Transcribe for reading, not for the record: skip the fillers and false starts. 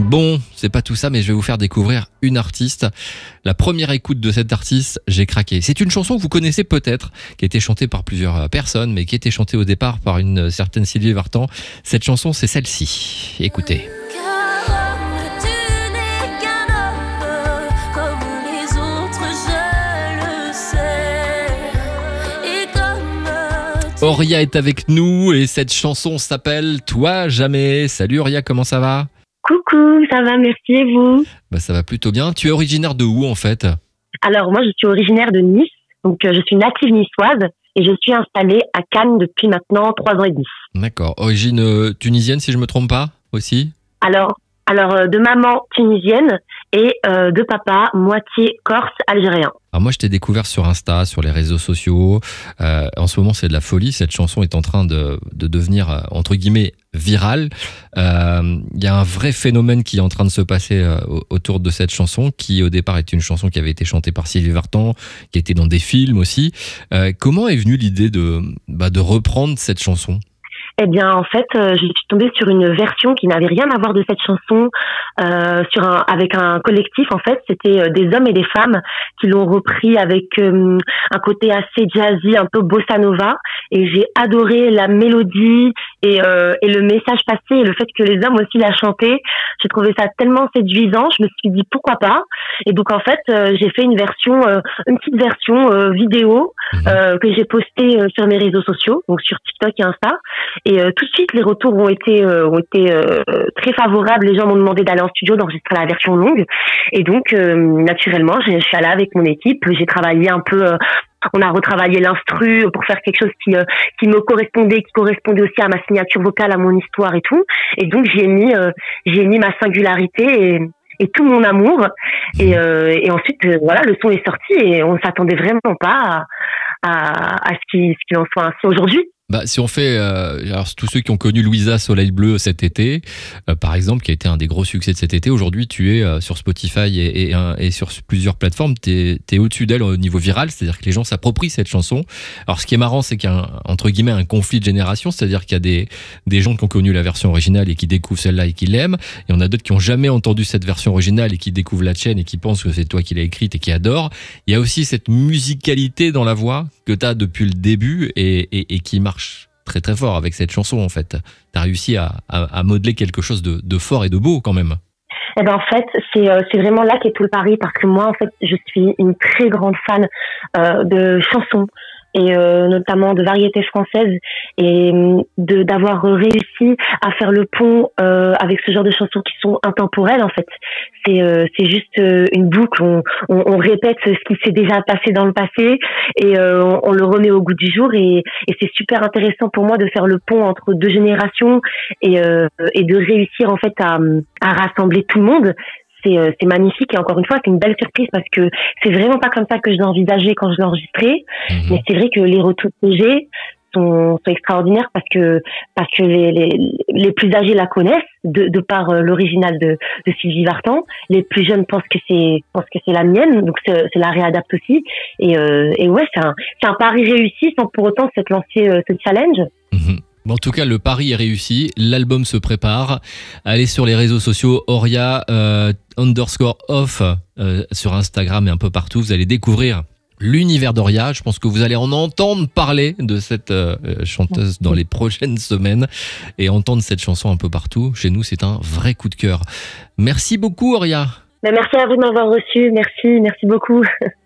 Bon, c'est pas tout ça, mais je vais vous faire découvrir une artiste. La première écoute de cette artiste, j'ai craqué. C'est une chanson que vous connaissez peut-être, qui a été chantée par plusieurs personnes, mais qui a été chantée au départ par une certaine Sylvie Vartan. Cette chanson, c'est celle-ci. Écoutez. Auria est avec nous et cette chanson s'appelle Toi jamais. Salut Auria, comment ça va ? Coucou, ça va, merci et vous ? Ça va plutôt bien. Tu es originaire de où en fait ? Alors moi je suis originaire de Nice, donc je suis native niçoise et je suis installée à Cannes depuis maintenant 3 ans et demi. D'accord. Origine tunisienne si je me trompe pas aussi ? Alors de maman tunisienne et de papa moitié corse algérien. Alors moi je t'ai découvert sur Insta, sur les réseaux sociaux. En ce moment c'est de la folie. Cette chanson est en train de devenir entre guillemets virale. Il y a un vrai phénomène qui est en train de se passer autour de cette chanson, qui au départ était une chanson qui avait été chantée par Sylvie Vartan, qui était dans des films aussi. Comment est venue l'idée de reprendre cette chanson ? Eh bien, en fait, je suis tombée sur une version qui n'avait rien à voir de cette chanson, avec un collectif. En fait, c'était des hommes et des femmes qui l'ont repris avec un côté assez jazzy, un peu bossa nova. Et j'ai adoré la mélodie et le message passé et le fait que les hommes aussi la chantaient. J'ai trouvé ça tellement séduisant. Je me suis dit pourquoi pas. Et donc en fait, j'ai fait une petite version vidéo que j'ai postée sur mes réseaux sociaux, donc sur TikTok et Insta. Et tout de suite, les retours ont été très favorables. Les gens m'ont demandé d'aller en studio, d'enregistrer la version longue. Et donc, naturellement, je suis allée avec mon équipe. J'ai travaillé un peu. On a retravaillé l'instru pour faire quelque chose qui me correspondait, qui correspondait aussi à ma signature vocale, à mon histoire et tout. Et donc, j'ai mis ma singularité et tout mon amour. Et ensuite, voilà, le son est sorti et on s'attendait vraiment pas à ce qu'il en soit ainsi aujourd'hui. Si on fait, alors tous ceux qui ont connu Louisa Soleil Bleu cet été, par exemple, qui a été un des gros succès de cet été, aujourd'hui tu es sur Spotify et sur plusieurs plateformes, t'es au-dessus d'elle au niveau viral, c'est-à-dire que les gens s'approprient cette chanson. Alors ce qui est marrant, c'est qu'il y a entre guillemets un conflit de génération, c'est-à-dire qu'il y a des gens qui ont connu la version originale et qui découvrent celle-là et qui l'aiment, et on a d'autres qui ont jamais entendu cette version originale et qui découvrent la tienne et qui pensent que c'est toi qui l'as écrite et qui adorent. Il y a aussi cette musicalité dans la voix que t'as depuis le début et qui marche très très fort avec cette chanson en fait. T'as réussi à modeler quelque chose de fort et de beau quand même. Eh ben en fait c'est vraiment là qu'est tout le pari, parce que moi en fait je suis une très grande fan de chansons et notamment de variétés françaises, et d'avoir réussi à faire le pont avec ce genre de chansons qui sont intemporelles en fait. C'est juste une boucle, on répète ce qui s'est déjà passé dans le passé et on le remet au goût du jour, et c'est super intéressant pour moi de faire le pont entre deux générations et de réussir en fait à rassembler tout le monde. C'est magnifique, et encore une fois c'est une belle surprise parce que c'est vraiment pas comme ça que je l'envisageais quand je l'enregistrais. Mais c'est vrai que les retours que j'ai sont extraordinaires parce que les plus âgés la connaissent de par l'original de Sylvie Vartan. Les plus jeunes pensent que c'est la mienne, donc c'est la réadapte aussi. Et ouais, c'est un pari réussi sans pour autant s'être lancé ce challenge. En tout cas, le pari est réussi, l'album se prépare. Allez sur les réseaux sociaux, Auria _off sur Instagram et un peu partout. Vous allez découvrir l'univers d'Auria. Je pense que vous allez en entendre parler de cette chanteuse dans les prochaines semaines et entendre cette chanson un peu partout. Chez nous, c'est un vrai coup de cœur. Merci beaucoup, Auria. Merci à vous de m'avoir reçu. Merci beaucoup.